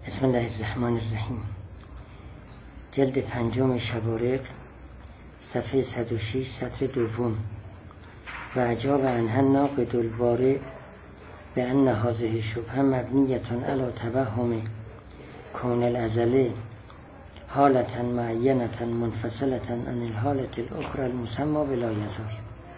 بسم الله الرحمن الرحیم. جلد 5 شبارق، صفحه 106، سطر دوم. و اجاب عنها الناقد البارع بأن هذه الشبهه مبنیة علی توهم کون الازل حالة معینة منفصلة عن الحالة الأخرى المسمى بلا یزال.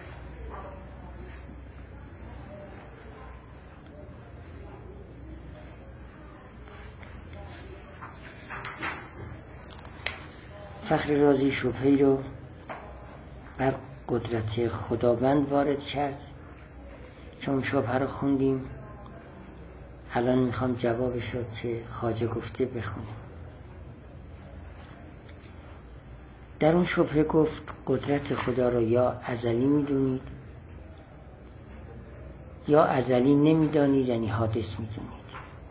فخر رازی شبهه‌ای رو بر قدرت خداوند وارد کرد. چون شبهه رو خوندیم، الان میخوام جوابش رو که خواجه گفته بخونیم. در اون شبهه گفت قدرت خدا رو یا ازلی میدونید یا ازلی نمیدانید، یعنی حادث میدونید.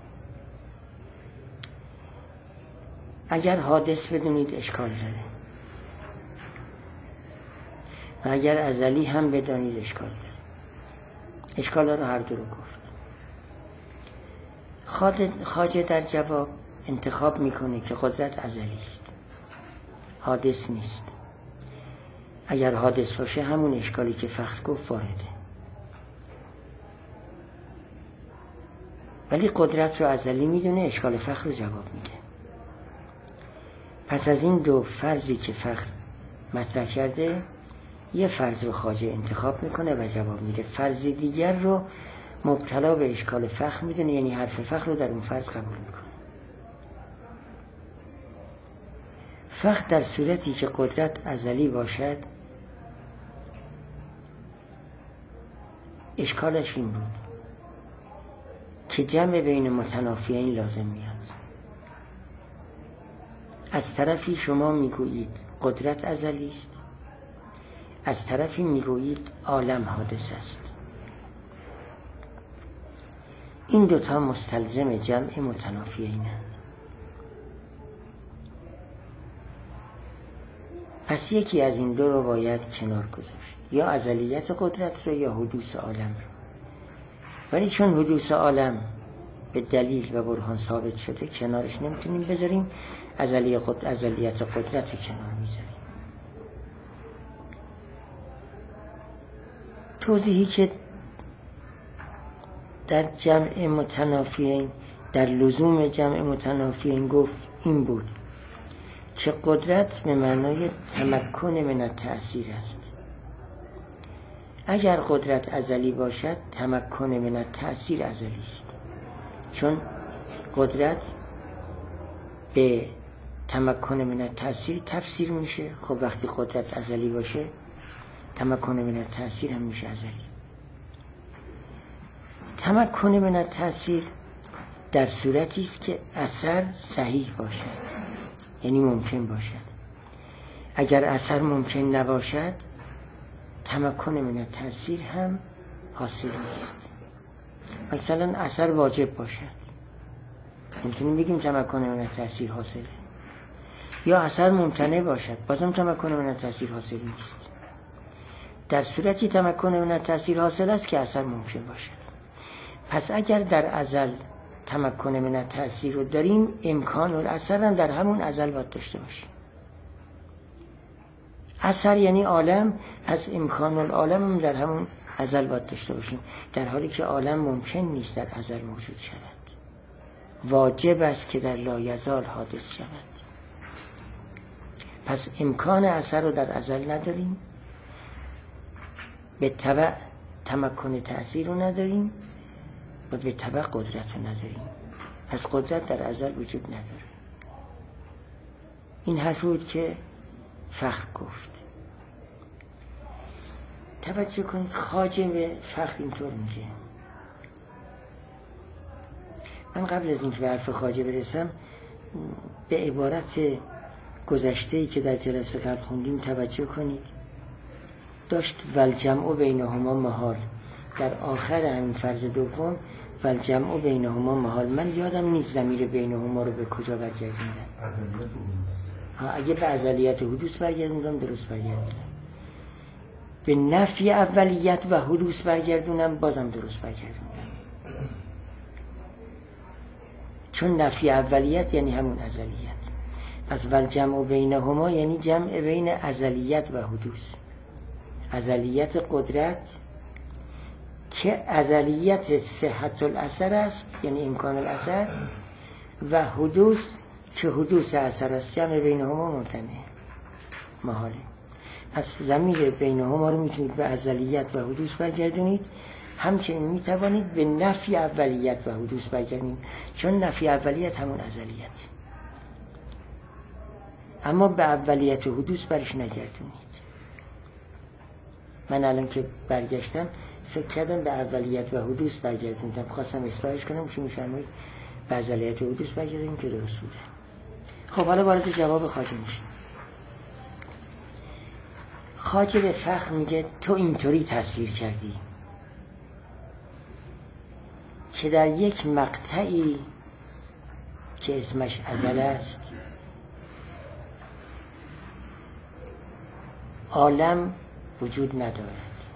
اگر حادث بدونید اشکال داره و اگر ازلی هم بدانید اشکال داره. اشکال رو هر دو رو گفت. خواجه در جواب انتخاب میکنه که قدرت ازلی است، حادث نیست. اگر حادث باشه همون اشکالی که فخر گفت وارده. ولی قدرت رو ازلی میدونه، اشکال فخر رو جواب میده. پس از این دو فرضی که فخر مطرح کرده، یه فرض رو خواجه انتخاب میکنه و جواب میده. فرض دیگر رو مبتلا به اشکال فخر میدونه، یعنی حرف فخر رو در اون فرض قبول میکنه. فخر در صورتی که قدرت ازلی باشد، اشکالش این بود که جمع بین متنافیین لازم میاد. از طرفی شما میگویید قدرت ازلی است، از طرفی میگویید عالم حادث است. این دوتا مستلزم جمع متنافیینند. پس یکی از این دو رو باید کنار گذاشت، یا ازلیت قدرت رو یا حدوث عالم رو. ولی چون حدوث عالم به دلیل و برهان ثابت شده، کنارش نمیتونیم بذاریم، ازلیت قدرت کنار میذاریم. توضیحی که در جمع متنافیین، در لزوم جمع متنافیین گفت این بود که قدرت به معنای تمکن من التأثیر است. اگر قدرت ازلی باشد، تمکن من التأثیر ازلی است. چون قدرت به تمکن من التأثیر تفسیر میشه. خب وقتی قدرت ازلی باشه، تمکن من التأثیر هم میشه ازلی. تمکن من التأثیر در صورتی است که اثر صحیح باشد، یعنی ممکن باشد. اگر اثر ممکن نباشد، تمکن من التأثیر هم حاصل نیست. مثلا اثر واجب باشد، میتونیم بگیم تمکن من التأثیر حاصله. یا اثر ممتنع باشد، بازم تمکن من التأثیر حاصل نیست. در صورتی تمکن من التأثیر حاصل است که اثر ممکن باشد. پس اگر در ازل تمکن من التأثیر رو داریم، امکان الاثر هم در همون ازل باید داشته باشیم. اثر یعنی عالم، از امکان العالم هم در همون ازل باید داشته باشیم، در حالی که عالم ممکن نیست در ازل موجود شود. واجب است که در لایزال حادث شود. پس امکان اثر رو در ازل نداریم، به تبع تمکن تأثیر رو نداریم و به تبع قدرت رو نداریم. پس قدرت در ازل وجود نداره. این حرف بود که فخر گفت. توجه کنید، خواجه به فخر اینطور میگه. من قبل از اینکه به حرف خواجه برسم، به عبارت گذشته‌ای که در جلسه قبل خوندیم توجه کنید. داشت والجمع بینهما محال. در آخر همین فرض دوم والجمع بینهما محال. من یادم نیست ضمیر بینهما رو به کجا برگردوندم. اگه به ازلیت حدوث برگردوندم درست برگردوندم. به نفی اولیت و حدوث برگردونم بازم درست برگردوندم. چون نفی اولیت یعنی همون ازلیت. پس والجمع بینهما یعنی جمع بین ازلیت و حدوث. ازلیت قدرت که ازلیت صحت الاثر است یعنی امکان الاثر، و حدوث که حدوث اثر است. جمع بینهما ممتنه، محاله. پس ضمیر بینهما رو میتونید به ازلیت و حدوث برگردونید، همچنین میتوانید به نفی اولیت و حدوث برگردونید، چون نفی اولیت همون ازلیت، اما به اولیت و حدوث برش نگردونید. من الان که برگشتم فکر کردم به اولیت و حدوث برگردوندم، خواستم اصلاحش کنم که میفرمایید به ازلیت و حدوث برگردونیم که درست بوده. خب حالا وارد جواب خواجه میشیم. خواجه به فخر میگه تو اینطوری تصویر کردی که در یک مقطعی که اسمش ازل است عالم وجود ندارد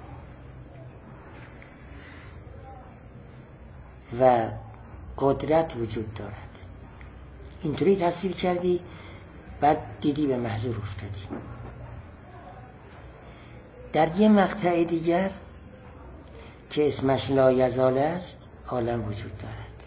و قدرت وجود دارد. اینطوری تصویر کردی، بعد دیدی به محضور افتادی. در یه مقطع دیگر که اسمش لایزال است عالم وجود دارد.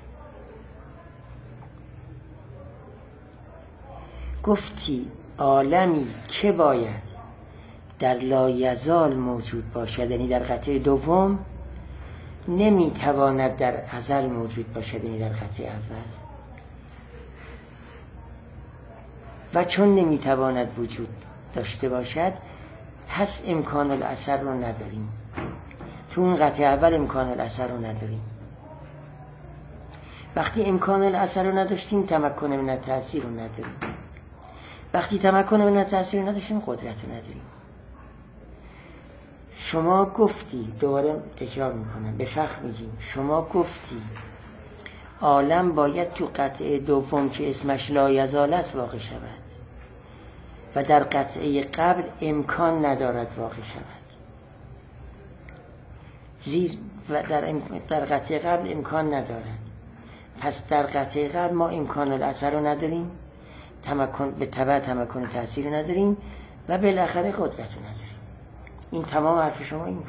گفتی عالمی که باید در لایزال موجود باشد، یعنی در قطعه دوم، نمیتواند در ازل موجود باشد، یعنی در قطعه اول. و چون نمیتواند وجود داشته باشد پس امکان الاثر رو نداریم. تو اون قطعه اول امکان الاثر رو نداریم. وقتی امکان الاثر رو نداشتیم تمکن من التأثیر رو نداریم. وقتی تمکن من التأثیر رو نداشتیم قدرت رو نداریم. شما گفتی، دوباره تکرار میکنم، به فخر میگیم، شما گفتی عالم باید تو قطعه دوم که اسمش لایزال است واقع شود و در قطعه قبل امکان ندارد واقع شود. زیر و در قطعه قبل امکان ندارد، پس در قطعه قبل ما امکان الاثر رو نداریم، به تبع تمکن تأثیر رو نداریم و بالاخره قدرت رو نداریم. این تمام حرف شما این بود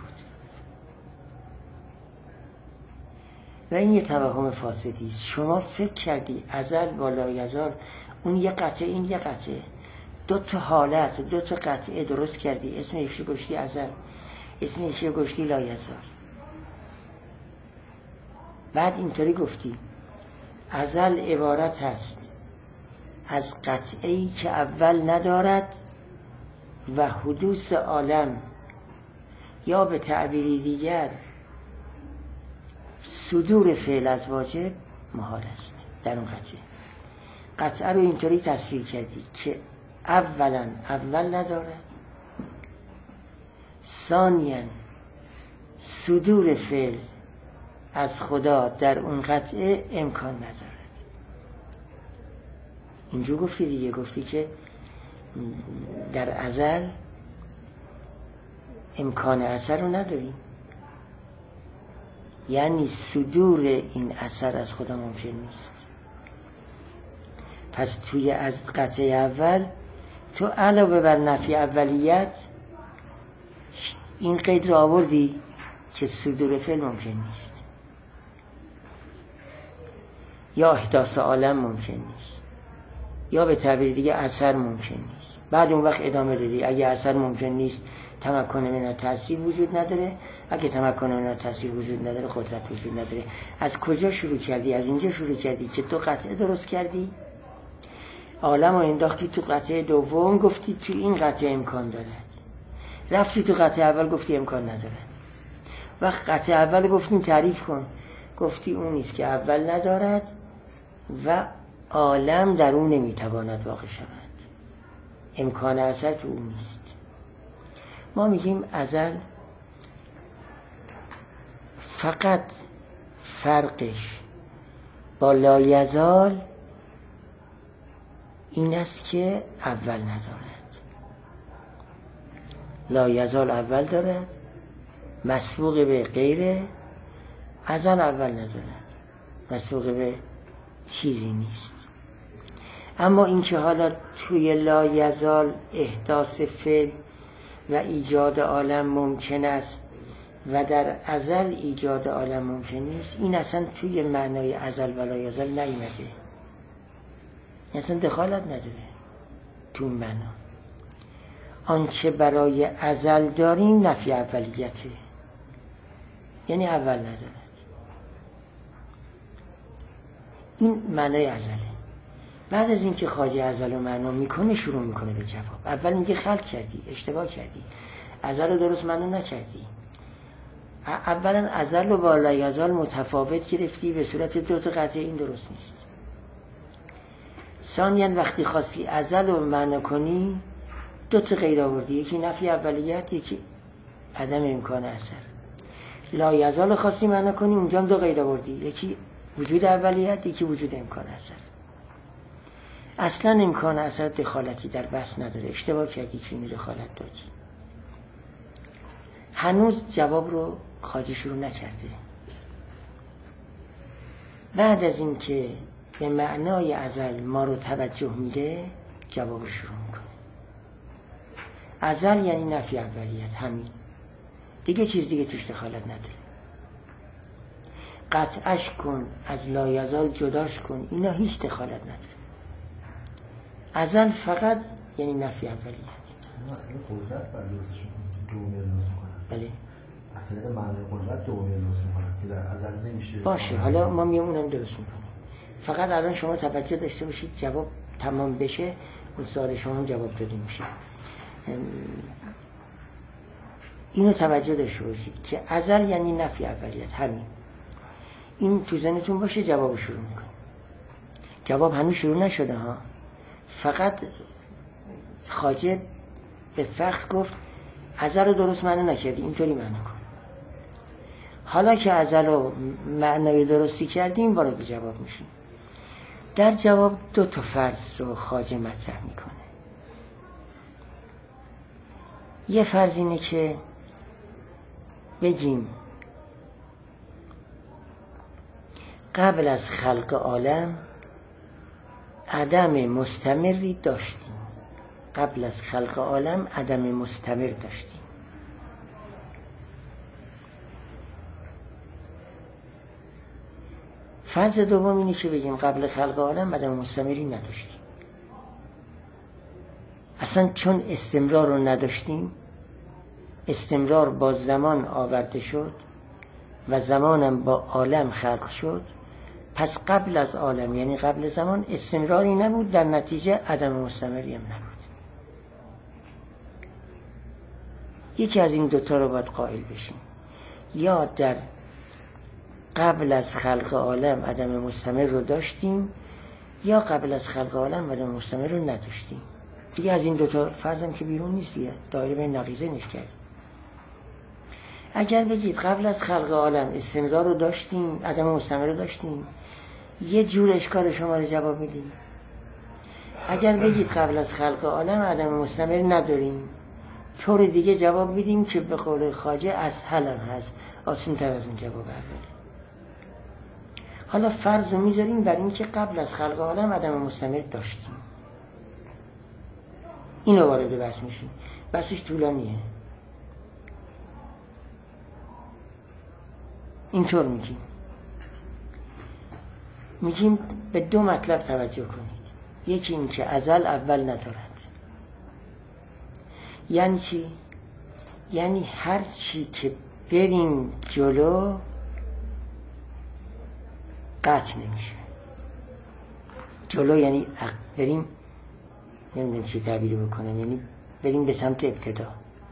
و این یه توهم فاسدی است. شما فکر کردی ازل با لایزال، اون یه قطعه این یه قطعه، دو تا حالت دو تا قطعه درست کردی، اسم یکشو گشتی ازل، اسم یکشو گشتی لایزال. بعد اینطوری گفتی ازل عبارت هست از قطعه‌ای که اول ندارد و حدوث عالم، یا به تعبیری دیگر صدور فعل از واجب محال است در اون قطعه رو اینطوری تصویر کردی که اولا اول ندارد، ثانیاً صدور فعل از خدا در اون قطعه امکان ندارد. اینجور گفتی دیگه، گفتی که در ازل امکان اثر رو نداریم، یعنی صدور این اثر از خدا ممکن نیست. پس توی از قطعه اول تو علاوه بر نفی اولیت این قید رو آوردی که صدور فعل ممکن نیست یا احداث عالم ممکن نیست یا به تعبیر دیگه اثر ممکن نیست. بعد اون وقت ادامه دادی اگه اثر ممکن نیست تمکن من تأثیر وجود نداره، اگه تمکن من تأثیر وجود نداره قدرت وجود نداره. از کجا شروع کردی؟ از اینجا شروع کردی که تو قطعه درست کردی، عالم رو انداختی تو قطعه دوم، گفتی تو این قطعه امکان دارد، رفتی تو قطعه اول گفتی امکان ندارد. وقت قطعه اول گفتیم تعریف کن، گفتی اون نیست که اول ندارد و عالم در اون نمیتواند واقع شود، امکان اثر تو اون نیست. ما میگیم ازل فقط فرقش با لایزال این است که اول ندارد. لایزال اول دارد مسبوق به غیره، ازل اول ندارد مسبوق به چیزی نیست. اما اینکه حالا توی لایزال احداث فعل و ایجاد عالم ممکن است و در ازل ایجاد عالم ممکن نیست، این اصلا توی معنای ازل و لایزال نیامده، اصلا دخالت نداره تو این معنا. آنچه برای ازل داریم نفی اولیته، یعنی اول ندارد. این معنای ازله. بعد از اینکه خواجه ازل رو معنا میکنه شروع میکنه به جواب. اول میگه خلق کردی، اشتباه کردی، ازل رو درست معنا نکردی. اولا ازل و با لایزال متفاوت گرفتی به صورت دو تا قطعه، این درست نیست. ثانیاً وقتی خواستی ازل رو معنا کنی دو تا غیر آوردی، یکی نفی اولیت، یکی عدم امکان اثر. لایزال خواستی معنا کنی، اونجا هم دو غیر آوردی، یکی وجود اولیت، یکی وجود امکان اثر. اصلا امکان اثر دخالتی در بحث نداره، اشتباه کردی که اینو دخالت دادی. هنوز جواب رو خواجه شروع نکرده. بعد از این که به معنای ازل ما رو توجه میده جواب رو شروع میکنه. ازل یعنی نفی اولیت، همین دیگه، چیز دیگه توش دخالت نداره. قطعش کن، از لایزال جداش کن، اینا هیچ دخالت نداره. ازل فقط یعنی نفی اولیت. قدرت دومی لازم کنن. بله. از طریق معنی قدرت دومی لازم کنن که در ازل نمیشه. باشه، حالا ما میام اونم درست میکنیم. فقط الان شما توجه داشته باشید جواب تمام بشه اون سوال شما هم جواب داده میشه. اینو توجه داشته باشید که ازل یعنی نفی اولیت، همین. این تو ذهنتون باشه، جواب شروع میکنیم. جواب هنوز شروع نشده ها، فقط خواجه به فخر گفت ازل رو درست معنا نکردی، اینطوری معنا کن. حالا که ازل رو معنای درستی کردیم وارد جواب میشیم. در جواب دو تا فرض رو خواجه مطرح میکنه. یه فرض اینه که بگیم قبل از خلق عالم عدم مستمری داشتیم. قبل از خلق عالم عدم مستمر داشتیم. فرض دوم اینه که بگیم قبل خلق عالم عدم مستمری نداشتیم. اصلا چون استمرار رو نداشتیم، استمرار با زمان آورده شد و زمانم با عالم خلق شد، پس قبل از عالم یعنی قبل زمان استمراری نبود، در نتیجه عدم مستمری هم نبود. یکی از این دوتا رو باید قائل بشیم، یا در قبل از خلق عالم عدم مستمر رو داشتیم یا قبل از خلق عالم عدم مستمر رو نداشتیم. دیگه از این دوتا فرضم که بیرون نیست دیگه، دایره بین نقیضه نیست کرد. اگر بگید قبل از خلق عالم استمرار رو داشتیم، عدم مستمر رو داشتیم، یه جور اشکال شما رو جواب میدیم. اگر بگید قبل از خلق عالم عدم مستمر نداریم، طور دیگه جواب میدیم که به قول خواجه اسهل هم هست، آسان تر از اون جواب اوله. حالا فرض رو میذاریم بر این که قبل از خلق عالم عدم مستمر داشتیم. اینو وارد بحث میشیم. بحثش طولانیه. اینطور میگیم به دو مطلب توجه کنید. یکی این که ازل اول ندارد. یعنی چی؟ یعنی هر چی که بریم جلو قطع نمیشه. جلو یعنی بریم، نمیدونم چی تعبیر بکنم، یعنی بریم به سمت ابتدا.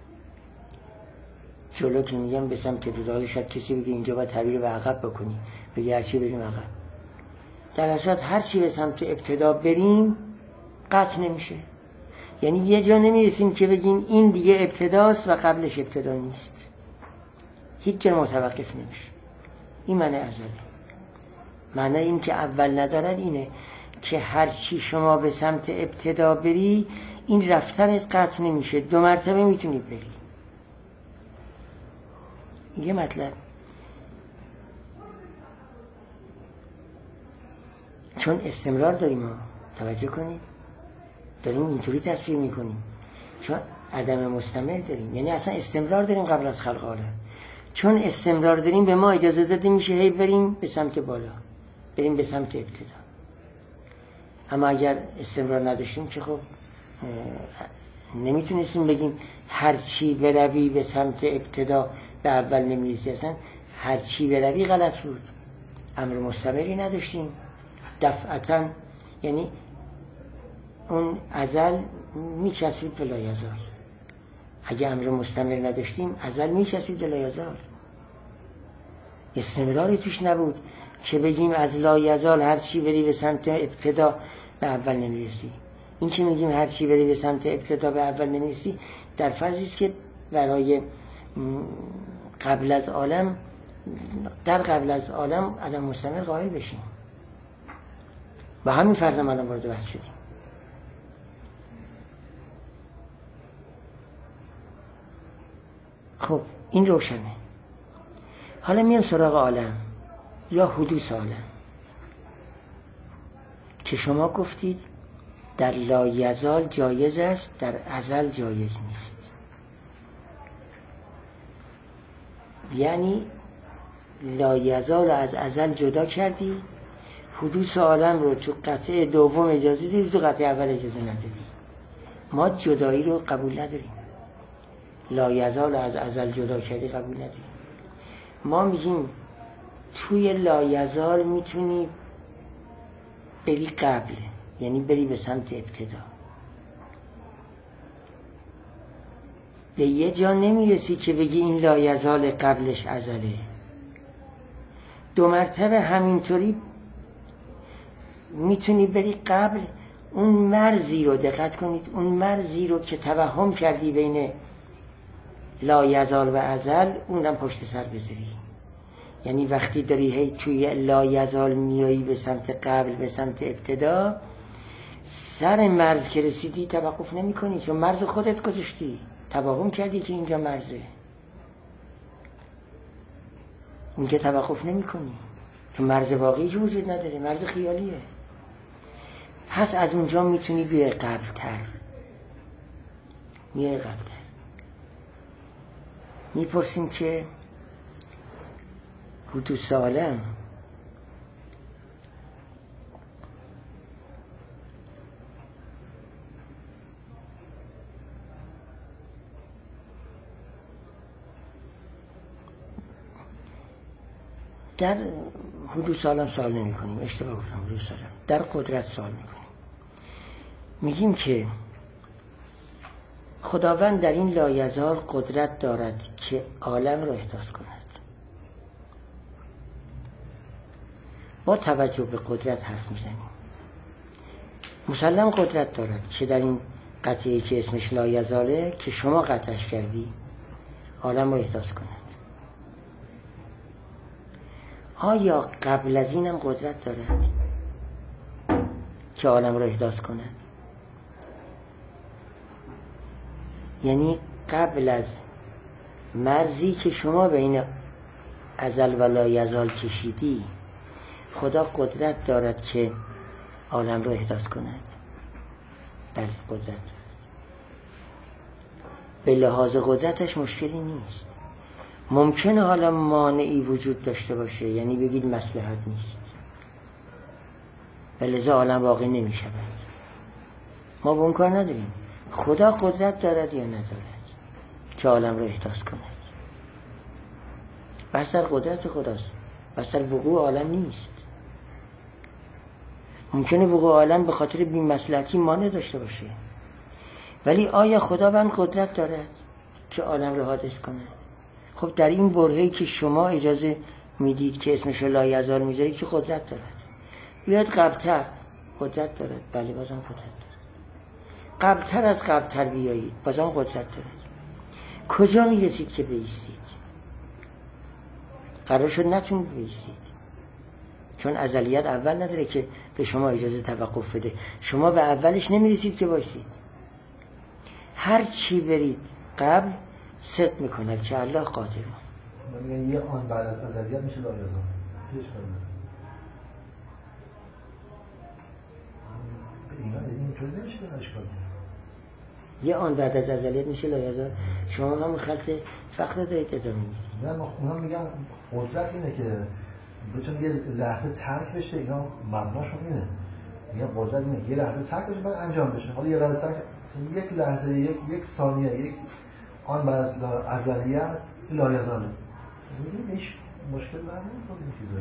جلو که میگم به سمت ابتدا، شاید کسی بگه اینجا باید تعبیر به عقب بکنی، بگه هرچی بریم عقب. در اصل هرچی به سمت ابتدا بریم قطع نمیشه. یعنی یه جا نمیرسیم که بگیم این دیگه ابتداست و قبلش ابتدا نیست. هیچ جا متوقف نمیشه. این معنی ازله. معنی این که اول ندارد اینه که هرچی شما به سمت ابتدا بری این رفتنت قطع نمیشه، 2 مرتبه میتونی بری. یه مطلب چون استمرار داریم ما، توجه کنید داریم اینطوری تصویر میکنیم، چون عدم مستمر داریم، یعنی اصلا استمرار داریم قبل از خلق عالم. چون استمرار داریم به ما اجازه داده میشه هی بریم به سمت بالا، بریم به سمت ابتدا. اما اگر استمرار نداشتیم که خب نمیتونستیم بگیم هر چی بروی به سمت ابتدا به اول نمیرسی. اصلا هر چی بروی غلط بود، امر مستمری نداشتیم دفعتا، یعنی اون ازل میچسبید به لایزال. اگه امر مستمر نداشتیم ازل میچسبید به لایزال، استمراری توش نبود که بگیم از لایزال هر چی بری به سمت ابتدا به اول نمیرسی. این که میگیم هر چی بری به سمت ابتدا به اول نمیرسی در فرضی است که برای قبل از عالم، در قبل از عالم عدم مستمر قائل بشیم. با همین فرض هم الان وارد بحث شدیم. خب این روشنه. حالا میام سراغ عالم یا حدوث عالم که شما گفتید در لایزال جایز است، در ازل جایز نیست. یعنی لایزال از ازل جدا کردی، حدوث عالم رو تو قطعه دوم اجازه دادی، تو قطعه اول اجازه ندادی. ما جدایی رو قبول نداریم. لایزال از ازل جدا کردی قبول نداریم. ما میگیم توی لایزال میتونی بری قبل، یعنی بری به سمت ابتدا، به یه جا نمیرسی که بگی این لایزال قبلش ازله. دو مرتبه همینطوری میتونی بری قبل، اون مرزی رو دقت کنید، اون مرزی رو که توهم کردی بین لایزال و ازل اونم پشت سر بذاری. یعنی وقتی داری هی توی لایزال میایی به سمت قبل، به سمت ابتدا، سر مرز که رسیدی توقف نمی کنی، چون مرز خودت گذاشتی، توهم کردی که اینجا مرزه، اونجا توقف نمی کنی، چون مرز واقعی که وجود نداره، مرز خیالیه. پس از اونجا میتونی بیای قبل تر، میای قبل تر. میپرسیم که حدوث عالم در حدوث عالم سوال نمی کنیم، اشتباه گفتم، حدوث عالم در قدرت سوال می کنیم. میگیم که خداوند در این لایزال قدرت دارد که عالم را احداث کند. با توجه به قدرت حرف میزنیم. مسلم قدرت دارد که در این قطعی که اسمش لایزاله که شما قطعش کردی عالم را احداث کند. آیا قبل از اینم قدرت دارد که عالم را احداث کند؟ یعنی قبل از مرزی که شما بین ازل و لایزال کشیدی خدا قدرت دارد که عالم را احداث کند؟ بله قدرت دارد. به لحاظ قدرتش مشکلی نیست. ممکنه حالا مانعی وجود داشته باشه، یعنی بگید مصلحت نیست و لذا عالم واقع نمی شود. ما به اون کار نداریم. خدا قدرت دارد یا ندارد که عالم را احداث کند؟ بس در قدرت خداست، بس در وقوع عالم نیست. ممکنه وقوع عالم به خاطر بی مصلحتی مانع داشته باشه، ولی آیا خداوند قدرت دارد که عالم را حادث کند؟ خب در این برهه‌ای که شما اجازه میدید که اسمش لایزال میذارید که قدرت دارد. بیاد قبلتر، قدرت دارد. بله بازم قدرت دارد. قبلتر از قبلتر بیایید، بازم قدرت دارد. کجا میرسید که بایستید؟ قرار شد نتونید بایستید، چون ازلیت اول نداره که به شما اجازه توقف بده. شما به اولش نمیرسید که بایستید. هر چی برید قبل صدق میکند که الله قادره. میگن یه آن بعد از ازلیت میشه لایزال. اینطوری نمیشه که اشکال کنه. یه آن بعد از ازلیت میشه لایزال. شما هم خلط فقط دارید ادامه میدید. نه اونا میگن قدرت اینه که بتونه یه لحظه ترک بشه، اینا مبناشون اینه. میگن قدرت اینه یه لحظه ترک بشه بعد انجام بشه. حالا یه لحظه ترک، یک لحظه، یک ثانیه، یک آن بعد از ازلیت لایزاله. میگن هیچ مشکل در نمیخواد این چیزا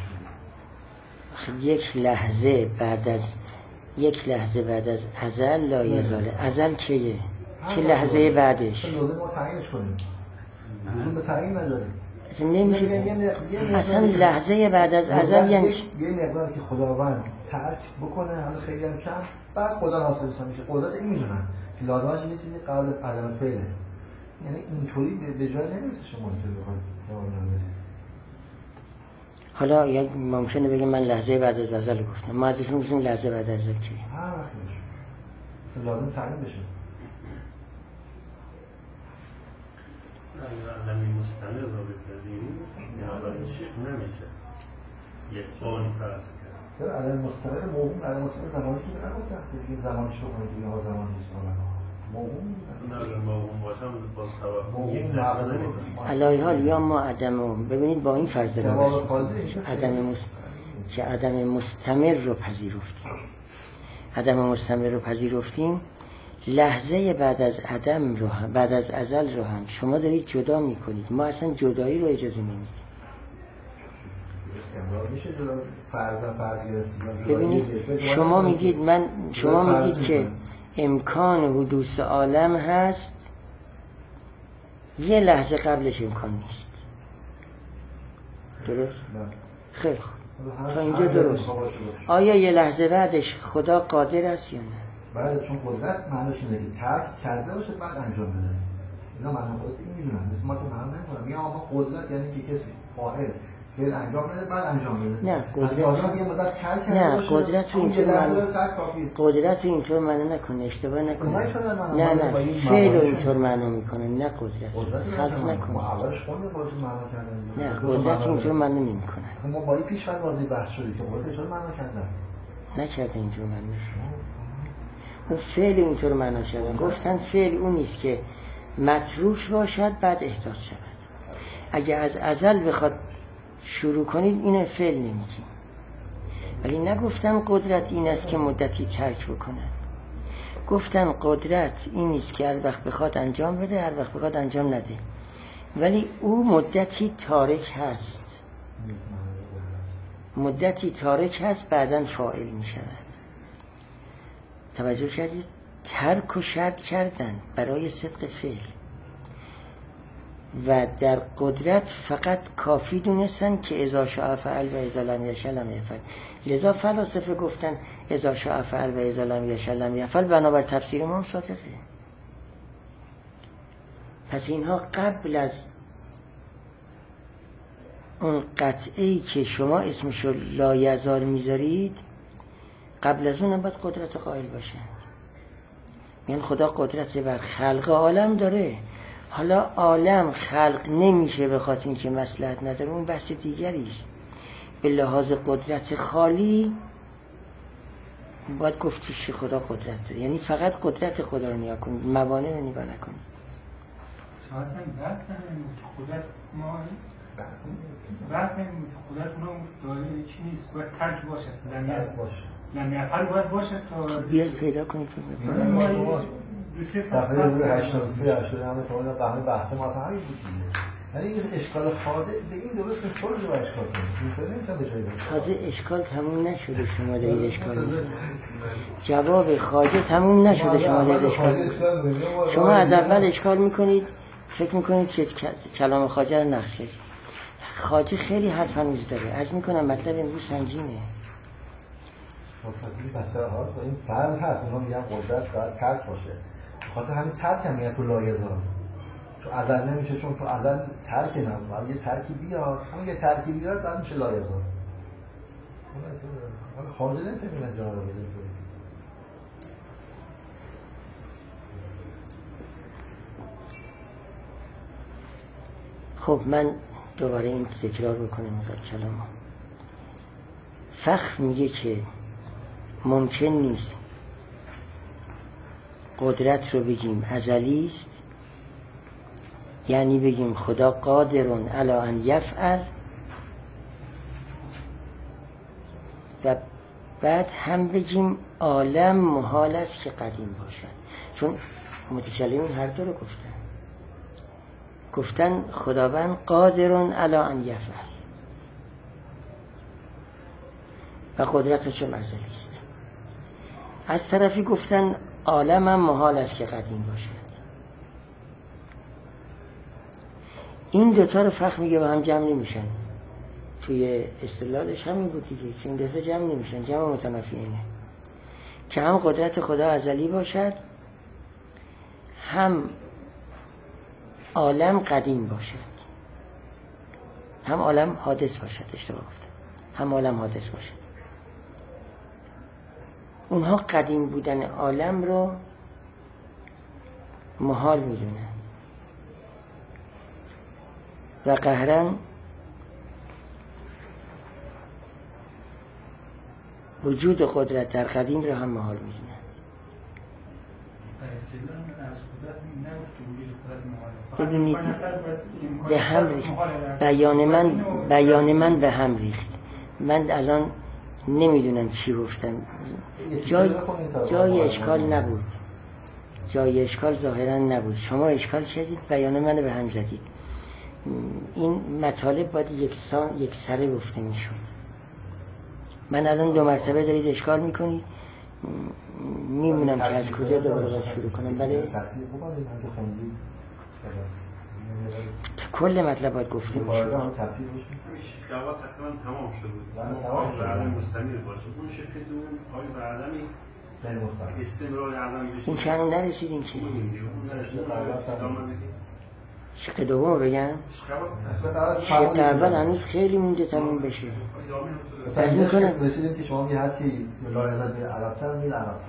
یک لحظه بعد از ازل لایزاله. ازل کیه؟ چه لحظه بعدش؟ لازم ما تعیینش کنیم. لزوم به تعیین نداریم. اصلا نمیشه. اصلا لحظه بعد از ازل یعنی یه مقدار که خداوند ترک بکنه، حالا خیلی هم کم، بعد خدا حاصل میشه. قدرت این میدونن که لازمش یه چیزی قبل عدم فعله. یعنی اینطوری به جای نمیرسه شما اینطوری بخواید جواب بدید. حالا یک ممکنه بگه من لحظه بعد از ازل گفتم. ما ازش میگیم لحظه بعد از ازل چیه؟ هر وقت بشه. لازم تعیین بشه. عدمی مستمر رو بپذیریم نهایت شکل نمیشه یک آنی فرض کرد. در عدم مستمر موهوم، عدم مستمر زمانی که نگفتن که دیگه زمانش بکنید دیگه ها زمان نیست موهوم نه اگر موهوم باشم باز توهم یک موهوم لحظه نمیتونم. علایه حال یا ما عدم، ببینید با این فرض که عدم مستمر رو پذیرفتیم. عدم مستمر رو پذیرفتیم، لحظه بعد از عدم رو هم، بعد از ازل رو هم شما دارید جدا میکنید. ما اصلا جدایی رو اجازه نمیدیم. استمرار میشه جدا فرض گرفتید. ببینید شما میگید که امکان حدوث عالم هست، یه لحظه قبلش امکان نیست. درست؟ خیلی خوب. تا اینجا درست. آیا یه لحظه بعدش خدا قادر است یا نه؟ بله، چون قدرت معنیش اینه که ترک کرده باشه بعد انجام بده. اینا معنی قدرت این میدونن. مثل ما که معلوم نمی‌کنه. میگم آقا قدرت یعنی که کسی فاعل فعل انجام بده بعد انجام بده. نه قدرت رو اینطور معنی نکنه، اشتباه نکنه. نه فعل رو اینطور معنی میکنه، نه قدرت. خلط نکنه. ما اولش خودمون قدرت معنی کردیم. نه قدرت اینطور معنی نمیکنه. اصلا ما با این پیش وارد بحث شدیم که قدرت اینطور معنی کردن. نکرده اینطور معنی. اون فعل اینطور معنا شدن. گفتن فعل اون نیست که متروک باشد بعد احداث شود. اگه از ازل بخواد شروع کنید این فعل نمیگیم. ولی نگفتن قدرت این است که مدتی ترک بکنه. گفتن قدرت این نیست که هر وقت بخواد انجام بده هر وقت بخواد انجام نده. ولی او مدتی تارک هست بعداً فاعل می شود. توجه کردید؟ ترک و شرط کردن برای صدق فعل و در قدرت فقط کافی دونستن که اذا شاء فعل و اذا لم یشاء لم یفعل. لذا فلاسفه گفتن اذا شاء فعل و اذا لم یشاء لم یفعل، بنابر تفسیر ما هم صادقه. پس اینها قبل از اون قطعی که شما اسمشو لایزال میذارید، قبل از اونم باید قدرت قائل باشن. یعنی خدا قدرت بر خلق عالم داره. حالا عالم خلق نمیشه به خاطر اینکه مصلحت نداره، اون بحث دیگری است. به لحاظ قدرت خالی باید گفتیش خدا قدرت داره، یعنی فقط قدرت خدا رو نگاه کنید، موانع رو نگاه نکنید. شما اصلا بحث نمیدونید که قدرت ما بحث نمیدونید که قدرت ما داره چی نیست، باید ترک باشه، لم یفعل باید باشه تا بیاد پیدا کنید. صفحه روز 83 همه سوال قهر بحث ما اصلا همین بود دیگه. یعنی این اشکال خاطر به این درست نیست، طور رو اشکال کنید. اینطور نمیتونه به جایی برسه. تازه اشکال تموم نشده شما دارید اشکال می‌کنید. جواب خواجه تموم نشده شما دارید اشکال می‌کنید. شما از اول اشکال می‌کنید، فکر می‌کنید که کلام خواجه رو نقص کردید. خواجه خیلی حرف هنوز داره. عرض می‌کنم مطلب امروز سنگینه. این مسئله ها این فرق هست. اونها میگن قدرت باید ترک باشه. خاطر همین ترک هم میگن تو لایزال. تو ازل نمیشه، چون تو ازل ترک نمیشه. یه ترکی بیاد، همین یه ترکی بیاد بعد میشه لایزال. حالا خارجه نمیشه میگن جا رو بده. خب من دوباره این تکرار بکنم کلامو. فخر میگه که ممکن نیست قدرت رو بگیم ازلی است، یعنی بگیم خدا قادرون علی ان یفعل، و بعد هم بگیم عالم محال است که قدیم باشد. چون متکلمین هر دو رو گفتن خداوند قادرون علی ان یفعل و قدرتش هم ازلی است. از طرفی گفتن عالم هم محال است که قدیم باشد. این دوتا رو فقط میگه با هم جمع نمیشن. توی استدلالش همین بود دیگه که این دوتا جمع نمیشن، جمع متنافی اینه که هم قدرت خدا ازلی باشد، هم عالم قدیم باشد، هم عالم حادث باشد. اشتباه گفتم، هم عالم حادث باشد. اونها قدیم بودن عالم رو محال میدونن و قهرن وجود قدرت در قدیم رو هم محال میدونن. ببینید به هم ریخت بیان من به هم ریخت. من الان نمیدونم چی گفتم. جای اشکال نبود، جای اشکال ظاهرا نبود. شما اشکال کردید، بیان من به هم زدید. این مطالب باید یک سره گفته میشد. من الان 2 مرتبه دارید اشکال میکنید، میمونم که از کجا دوباره باید شروع کنم. بله کل مطلب باید گفته میشه. شکلات تقریبا تمام شده بود. تمام عالم مستمر باشه. اون شکل دون آقای بعدمی استمرار عالم بشه. این چنون نرسیدیم که شکل دوم بگم. شکل اول هنوز خیلی مونده تموم بشه. از میکنم رسیدیم که شما یه هرکی لایزد میره عقب‌تر میره عقب‌تر.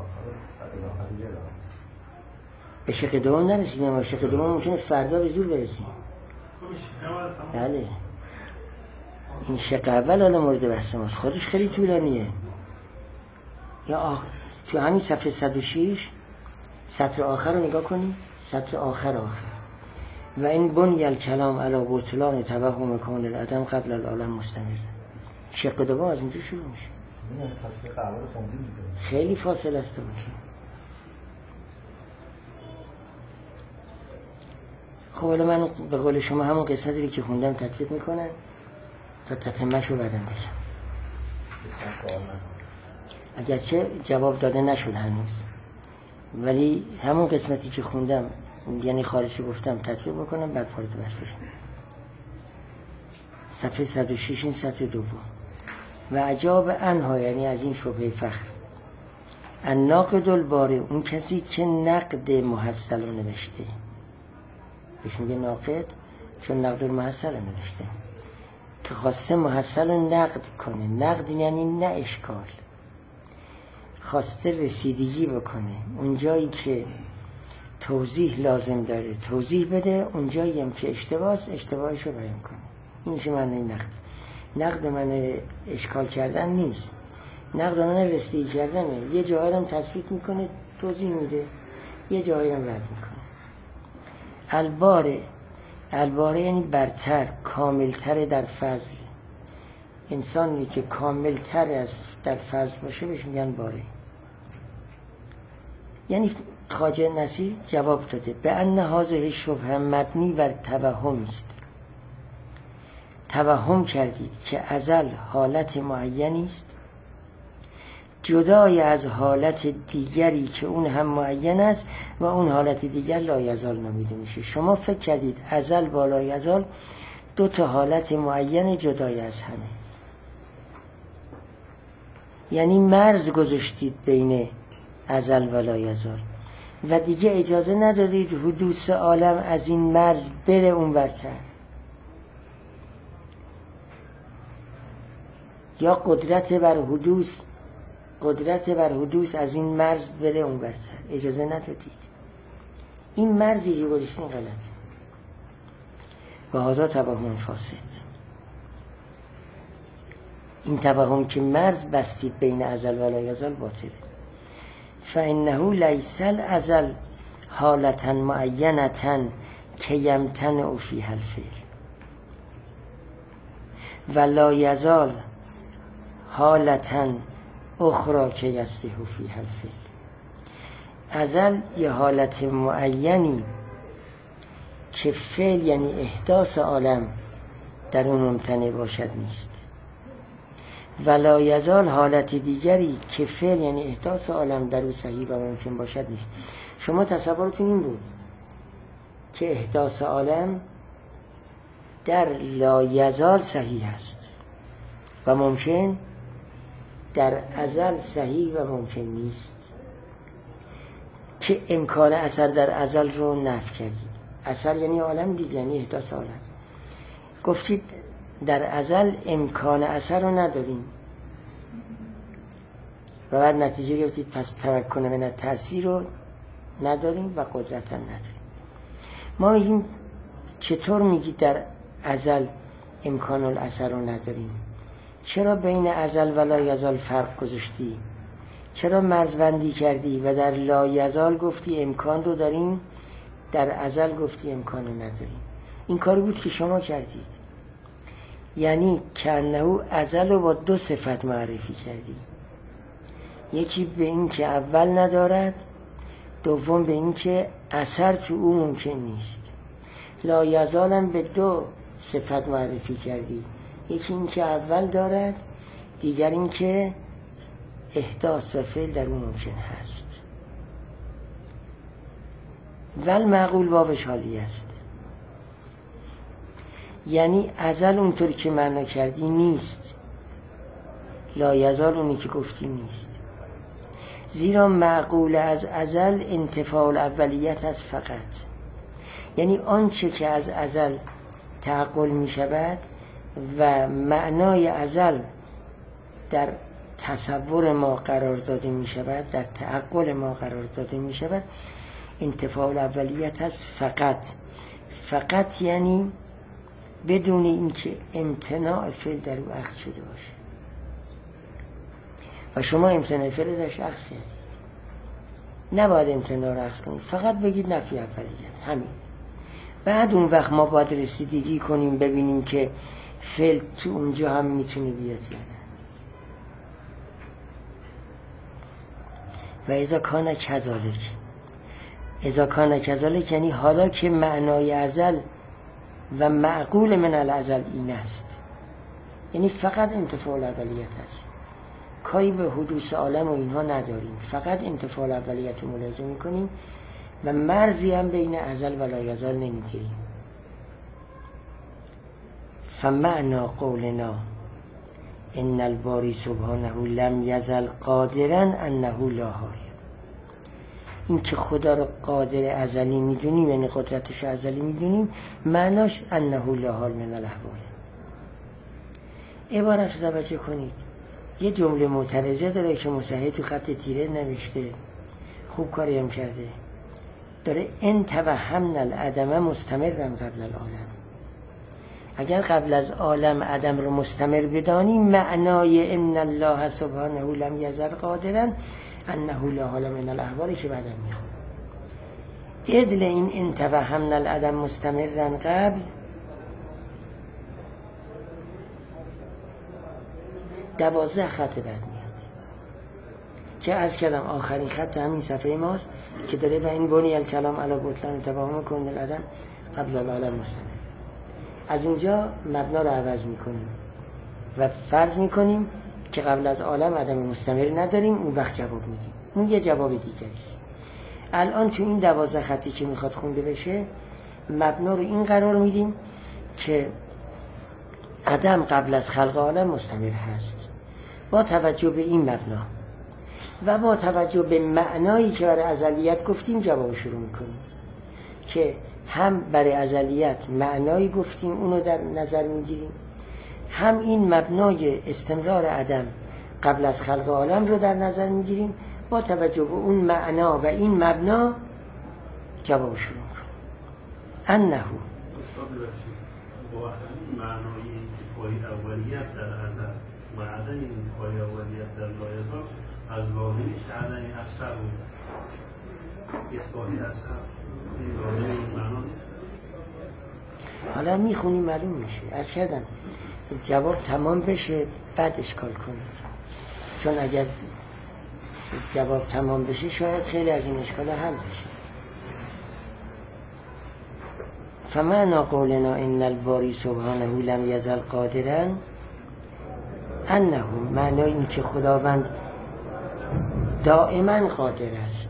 به شکل دوم نرسیدیم، اما شکل دوم ممکنه فردا به زور برسیم. بله این شکل اول حالا مورد بحث ماست، خودش خیلی طولانیه. یا تو همین صفحه 106 سطر آخر رو نگاه کنید، سطر آخر و این بنی الکلام علی بطلان توهم کون العدم قبل العالم مستمر. شق دوم از اونجا شروع میشه. خیلی فاصله است بود. خب حالا من به قول شما همون قسمتی که خوندم تطبیق میکنم تا تتمه‌ش رو بعدم بگم. اگرچه جواب داده نشد هنوز، ولی همون قسمتی که خوندم یعنی خارجی گفتم تطبیق بکنم بعد وارد بحث بشم. صفحه 106 این سطر دوم. و عجاب انها، یعنی از این شبهه فخر، الناقد الباره، اون کسی که نقد محصل رو نوشته، بهش میگه ناقد چون نقد المحصل رو نوشته، که خواسته محصل رو نقد کنه. نقد یعنی نه اشکال، خواسته رسیدگی بکنه. اون جایی که توضیح لازم داره توضیح بده، اون جایی هم که اشتباهش رو بیان کنه. این میشه معنی نقد. نقد من اشکال کردن نیست، نقد من رسیدگی کردنه. یه جایی هم تثبیت میکنه توضیح میده، یه جایی هم رد میکنه. الباره یعنی برتر، کاملتر در فضل. انسانی که کاملتر از در فضل باشه بهش میگن باره. یعنی خواجه نصیر جواب داده به ان هذه شبهه مبنی بر توهم است. توهم کردید که ازل حالت معینی است جدای از حالت دیگری که اون هم معین است و اون حالت دیگر لایزال نامیده میشه. شما فکر کردید ازل با لایزال 2 حالت معین جدای از همه، یعنی مرز گذاشتید بین ازل و لایزال و دیگه اجازه ندادید حدوث عالم از این مرز بره اون برتر، یا قدرت بر حدوث از این مرز بره اون برتر، اجازه ندادید. این مرزی که گذاشتین غلطه و هذا توهم فاسد. این توهم که مرز بستید بین ازل و لایزال باطله. فانه لیس الازل حالتا معینتا که یمتنع فیها الفعل و لا یزال حالتا اخرى که یصلح فیها الفعل. ازل یه حالت معینی که فعل یعنی احداث عالم در اون ممتنع باشد نیست، و لا یزال حالت دیگری که فعل یعنی احداث عالم در اون صحیح و ممکن باشد نیست. شما تصورتون این بود که احداث عالم در لا یزال صحیح است و ممکن در ازل صحیح و ممکن نیست، که امکان اثر در ازل رو نفی کردید. اثر یعنی عالم دیگه، یعنی احداث عالم. گفتید در ازل امکان اثر رو نداریم و بعد نتیجه گرفتید پس تمکن من تأثیر رو نداریم و قدرت هم نداریم. ما میگیم چطور میگید در ازل امکان الاثر رو نداریم؟ چرا بین ازل و لا یزال فرق گذاشتی؟ چرا مرزبندی کردی و در لا یزال گفتی امکان رو داریم، در ازل گفتی امکان رو نداریم؟ این کاری بود که شما کردید، یعنی کانه ازل رو با دو صفت معرفی کردی، یکی به این که اول ندارد، دوم به این که اثر تو او ممکن نیست. لا یزال هم به دو صفت معرفی کردی، یکی این که اول دارد، دیگر این که احداث و فعل در اون ممکن هست. ول معقول بابش حالی است، یعنی ازل اونطوری که معنا کردی نیست، لا یزال اونی که گفتی نیست. زیرا معقول از ازل انتفاع الاولیت از فقط، یعنی آنچه که از ازل تعقل می شود و معنای ازل در تصور ما قرار داده می شود، در تعقل ما قرار داده می شود، انتفاع الاولیت از فقط. فقط یعنی بدون اینکه امتناع فعل در او اخذ شده باشه، و شما امتناع فعل درش اخذ کردید. نباید امتناع رو اخذ کنید، فقط بگید نفی اولیت، همین. بعد اون وقت ما باید رسیدگی کنیم ببینیم که فعل تو اونجا هم میتونه بیاد یا نه. و اذا کان کذالک، اذا کان کذالک یعنی حالا که معنای ازل و معقول من الازل این است، یعنی فقط انتفاع الاولیت است، کاری به حدوث عالم و اینها نداریم، فقط انتفاع الاولیت رو ملاحظه میکنیم و مرزی هم بین ازل و لا یزال نمیگیریم. فمعنا قولنا ان الباری سبحانه لم یزل قادرا انه لا حال، این که خدا رو قادر ازلی میدونیم یعنی قدرتش ازلی میدونیم، معناش انه لا حال من الاحوال. عبارت رو توجه کنید، یه جمله معترضه داره که مصحح تو خط تیره نوشته، خوب کاری هم کرده، داره ان توهمنا العدم مستمرا قبل العالم. اگر قبل از عالم عدم رو مستمر بدانیم، معنای ان الله سبحانه لم یزل قادرا انه لا حال من الاحوال که بعدم میخونه. ادل این ان توهمنا العدم مستمرا قبل 12 خط بعد میاد که از کلام آخرین خط همین صفحه ماست که داره و این بنی الکلام علی بطلان توهم کن العدم قبل العالم مستمر. از اونجا مبنا رو عوض میکنیم و فرض میکنیم که قبل از عالم عدم مستمر نداریم، اون وقت جواب میدیم. اون یه جواب دیگری است. الان تو این 12 خطی که میخواد خونده بشه، مبنا رو این قرار میدیم که عدم قبل از خلق عالم مستمر هست. با توجه به این مبنا و با توجه به معنایی که برای ازلیت گفتیم جواب شروع میکنیم که هم برای ازلیت معنایی گفتیم اونو در نظر میگیریم، هم این مبنای استمرار عدم قبل از خلق عالم رو در نظر میگیریم. با توجه به اون معنا و این مبنا جواب شروع میکنیم. انه استاد ببخشید، با معنای انتفاعی اولیت در ازل و عدم انتفاعی اولیت در لا یزال از واقعی که عدم اثر و اثباتی اثر این معنا نیست. حالا میخونیم معلوم میشه. از کردم جواب تمام بشه بعد اشکال کنیم، چون اگر جواب تمام بشه شاید خیلی از این اشکال حل بشه. فمعنا قولنا ان الباری سبحانه لم یزل قادرا انه، معنی این که خداوند دائما قادر است،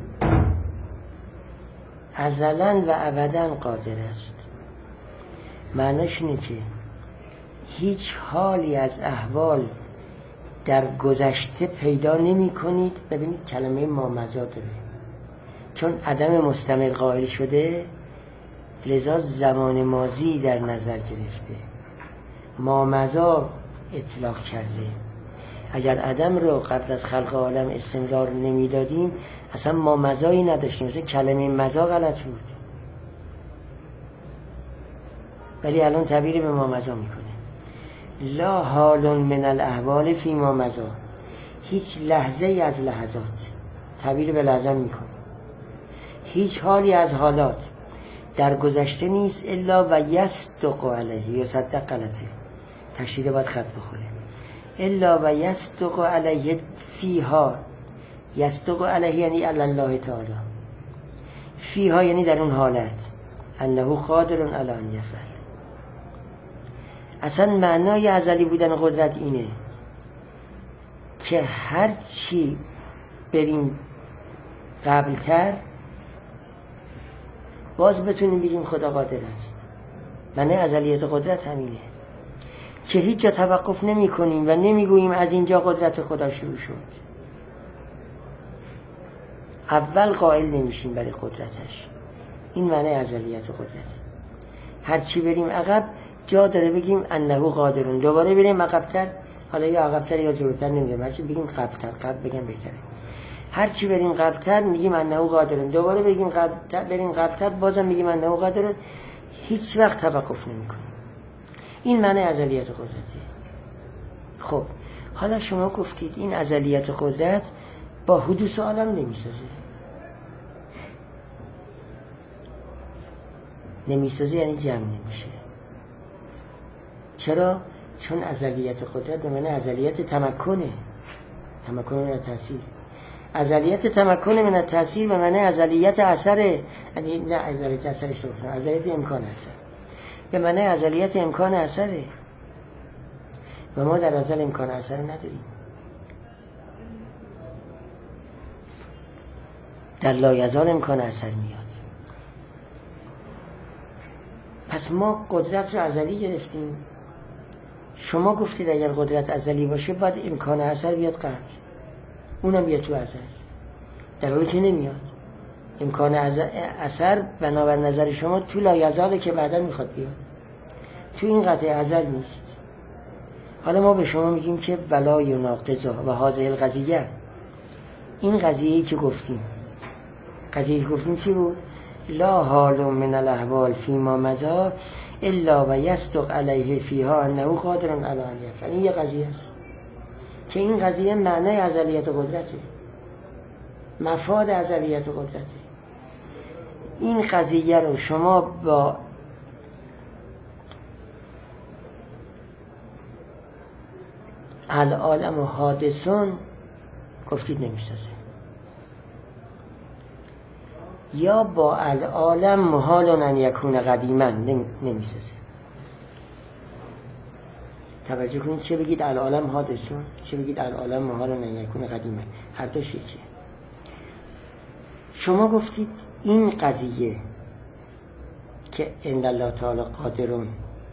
ازلا و ابدا قادر است. معنیش اینه که هیچ حالی از احوال در گذشته پیدا نمی کنید. ببینید کلمه مامضا داره، چون عدم مستمر قائل شده لذا زمان ماضی در نظر گرفته، مامضا اطلاق کرده. اگر عدم رو قبل از خلق عالم استمرار نمی دادیم اصلا مامضایی نداشتیم، مثل کلمه مضا غلط بود، ولی الان تعبیر به مامضا میکنه. لا حال من الاحوال فی مامضا، هیچ لحظه ای از لحظات، تعبیر به لحظه میکنه. هیچ حالی از حالات در گذشته نیست الا و یصدق علیه، یصدق غلطه، تشدید باید خط بخوره، الا و یصدق علیه فیها. یصدق علیه یعنی علی الله تعالی، فیها یعنی در اون حالت، انه قادر علی ان یفعل. اصلا معنای ازلی بودن قدرت اینه که هر چی بریم قبلتر باز بتونیم بگیم خدا قادر است. معنی ازلیت قدرت همینه که هیچ جا توقف نمی کنیم و نمی گوییم از اینجا قدرت خدا شروع شد. اول قائل نمیشیم برای قدرتش. این معنی ازلیت قدرت. هر چی بریم عقب جا داره بگیم انه قادرون، دوباره بریم عقب‌تر، حالا یا عقب‌تر یا جلوتر نمیگم، هر چی بگیم قبل‌تر، قبل بگم بهتره. هر چی بریم قبل‌تر میگیم انه قادرون، دوباره بگیم قبل‌تر، بریم قبل‌تر بازم میگیم انه قادرون، هیچ وقت توقف نمی‌کنیم. این معنی ازلیت قدرته. خب حالا شما گفتید این ازلیت قدرت با حدوث عالم نمیسازه. نمیسازه یعنی جمع نمیشه. چرا؟ چون ازلیت قدرت به معنی ازلیت تمکنه، تمکن من تأثیر. ازلیت تمکن من تأثیر به معنی ازلیت اثره، یعنی نه ازلیت اثرش رو بکنم، ازلیت امکان اثر به معنی ازلیت امکان اثره و ما در ازل امکان اثر نداریم. در لایزال امکان اثر میاد. پس ما قدرت رو ازلی گرفتیم. شما گفتید اگر قدرت ازلی باشه باید امکان اثر بیاد قبل، اونم بیاد تو ازل، در حالی که نمیاد. امکان اثر بنابر نظر شما تو لایزاله که بعدا میخواد بیاد، تو این قطعه ازل نیست. حالا ما به شما میگیم که ولا یناقضا و هذه القضیه، این قضیه‌ای که گفتیم، قضیه‌ای که گفتیم چی بود؟ لا حال من الاحوال فیما مضی الا و یصدق علیه فیها انه قادر علی ان یفعل. این یه قضیه است که این قضیه معنی ازلیت قدرته، مفاد ازلیت قدرته. این قضیه رو شما با العالم و حادثون گفتید نمیسازه، یا با العالم محال ان یکون قدیما نمیسازه. توجه کنید، چه بگید العالم حادثون، چه بگید العالم محال ان یکون قدیما، هر دوش یکیه. شما گفتید این قضیه که ان الله تعالی قادرون،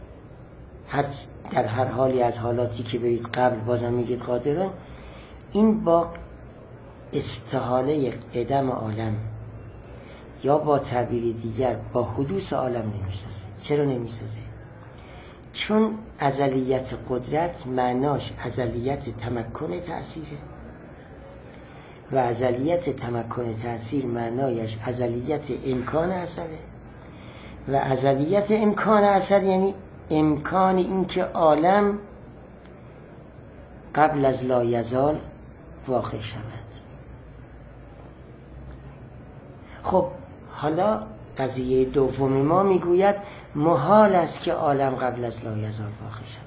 در هر حالی از حالاتی که برید قبل بازم میگید قادرون، این با استحاله قدم عالم یا با تعبیر دیگر با حدوث عالم نمیسازه. چرا نمیسازه؟ چون ازلیت قدرت معناش ازلیت تمکن تأثیره و ازلیت تمکن تأثیر معنایش ازلیت امکان اثره و ازلیت امکان اثر یعنی امکان این که عالم قبل از لایزال واقع شود. خب حالا قضیه دوم ما میگوید محال است که عالم قبل از لا یزال واقع شود.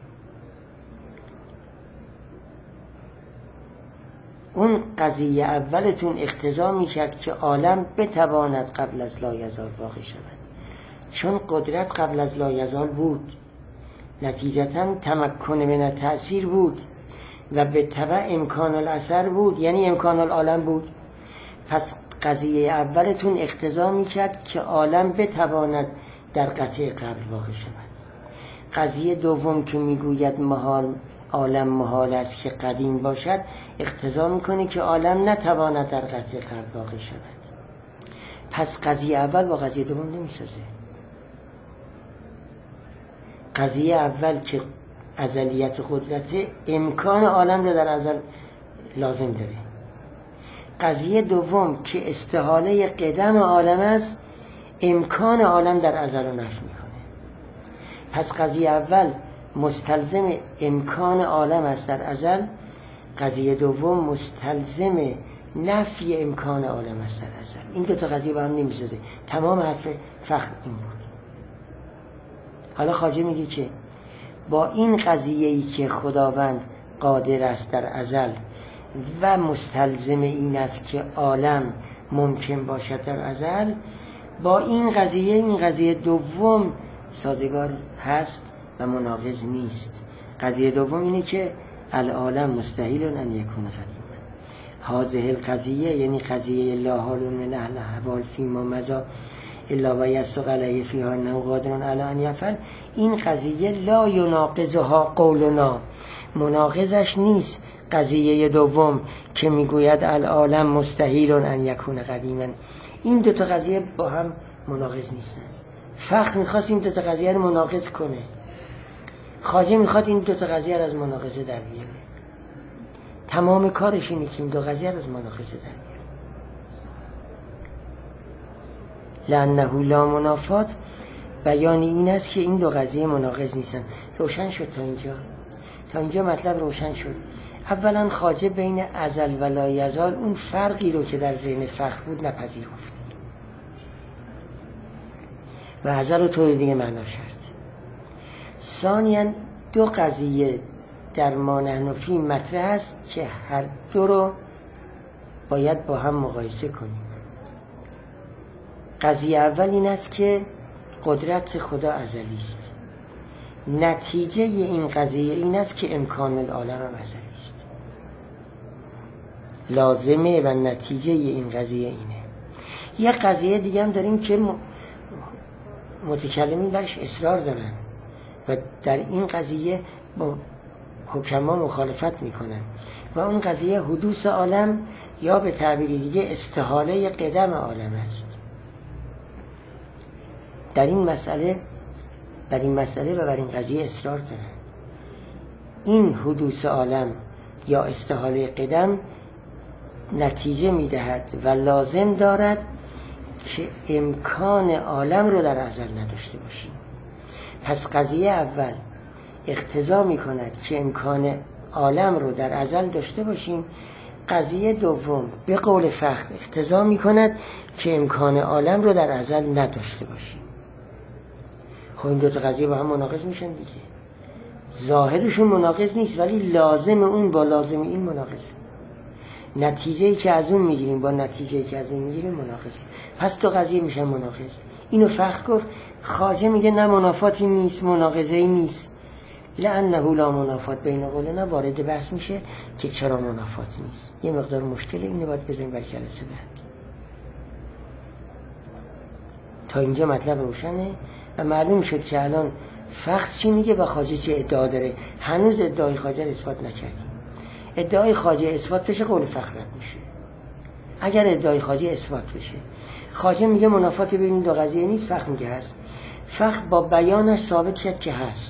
اون قضیه اولتون اقتضا میکرد که عالم بتواند قبل از لا یزال واقع شود، چون قدرت قبل از لا یزال بود، نتیجتا تمکن من التأثیر بود و به تبع امکان الاثر بود، یعنی امکان العالم بود. پس قضیه اولتون اقتضا میکرد که عالم بتواند در قطع قبل واقع شود. قضیه دوم که میگوید عالم محال است که قدیم باشد، اقتضا میکنه که عالم نتواند در قطع قبل واقع شود. پس قضیه اول با قضیه دوم نمیسازه. قضیه اول که ازلیت قدرت امکان عالم رو در ازل لازم داره. قضیه دوم که استحاله قدم عالم است، امکان عالم در ازل رو نفی میکنه. پس قضیه اول مستلزم امکان عالم است در ازل، قضیه دوم مستلزم نفی امکان عالم است در ازل. این دو تا قضیه با هم نمیسازه. تمام حرف فخر این بود. حالا خواجه میگه که با این قضیه‌ای که خداوند قادر است در ازل و مستلزم این است که عالم ممکن باشد در ازل، با این قضیه دوم سازگار هست و مناقض نیست. قضیه دوم اینه که العالم مستحیل ان یکون قدیما. هذه القضیه یعنی قضیه لا حال من اهل احوال فیما مضی الا و یصدق علیه فیها انه قادر علی ان یفعل، این قضیه لا یناقضها قولنا، مناقضش نیست قضیه دوم که میگوید العالم مستحیل ان یکون قدیما. این دو تا قضیه با هم مناقض نیستن. فخر میخواست این دو تا قضیه رو مناقض کنه، خواجه میخواد این دو تا قضیه رو از مناقضه در بیاره. تمام کارش اینه که این دو قضیه رو از مناقضه در بیاره. لأنه لا منافات، بیان این است که این دو قضیه مناقض نیستن. روشن شد تا اینجا مطلب روشن شد. اولا خواجه بین ازل و لا یزال اون فرقی رو که در ذهن فخر بود نپذیرفت و ازل رو طور دیگه معنا کرد. ثانیاً دو قضیه در ما نحن فیه مطرح است که هر دو رو باید با هم مقایسه کنیم. قضیه اول این است که قدرت خدا ازلی است. نتیجه این قضیه این است که امکان العالم هم ازلی است. لازمه و نتیجه این قضیه اینه. یه قضیه دیگه هم داریم که متکلمین برش اصرار دارن و در این قضیه با حکما مخالفت میکنن و اون قضیه حدوث عالم یا به تعبیر دیگه استحاله قدم عالم است. بر این مسئله و بر این قضیه اصرار دارن. این حدوث عالم یا استحاله قدم نتیجه میدهد و لازم دارد که امکان عالم رو در ازل نداشته باشیم. پس قضیه اول اقتضا میکند که امکان عالم رو در ازل داشته باشیم. قضیه دوم به قول فخر اقتضا میکند که امکان عالم رو در ازل نداشته باشیم. خب این دو تا قضیه با هم مناقض میشن دیگه. ظاهرشون مناقض نیست ولی لازم اون با لازم این مناقضه. نتیجه‌ای که از اون میگیریم با نتیجه‌ای که از این میگیریم مناقضه. پس دو قضیه میشن مناقض. اینو فخر گفت. خواجه میگه نه منافاتی نیست، مناقضه‌ای نیست. لأنه لا منافات بین قولنا وارد بحث میشه که چرا منافات نیست. یه مقدار مشکله، اینو باید بذاریم برای جلسه بعد. تا اینجا مطلب روشنه و معلوم شد که الان فخر چی میگه و خواجه چه ادعا داره. هنوز ادعای خواجه رو اثبات نکردیم. ادعای خواجه اثبات بشه قول فخر رد میشه. اگر ادعای خواجه اثبات بشه، خواجه میگه منافات بین دو قضیه نیست، فخر میگه هست. فخر با بیانش ثابت کرد که هست.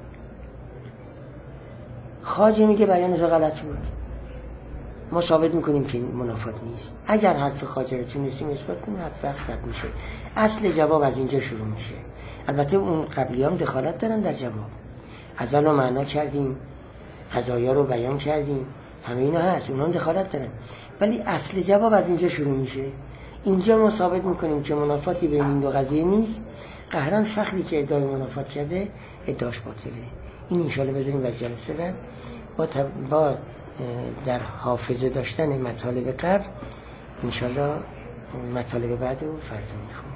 خواجه میگه بیان تو غلط بود. ما ثابت میکنیم که منافات نیست. اگر حرف خواجه رو تونستیم اثبات کنیم، حرف فخر رد میشه. اصل جواب از اینجا شروع میشه. البته اون قبلیام دخالت دارن در جواب. ازل رو معنا کردیم، قضایا رو بیان کردیم، همه اینا هست، اونا هم دخالت دارن. ولی اصل جواب از اینجا شروع میشه. اینجا ما ثابت میکنیم که منافاتی بین این دو قضیه نیست. قهران فخری که ادعای منافات کرده ادعاش باطله. این انشالله بذاریم وز جلسه بعد با در حافظه داشتن مطالب قبل انشالله مطالب بعد رو فردا میخونم.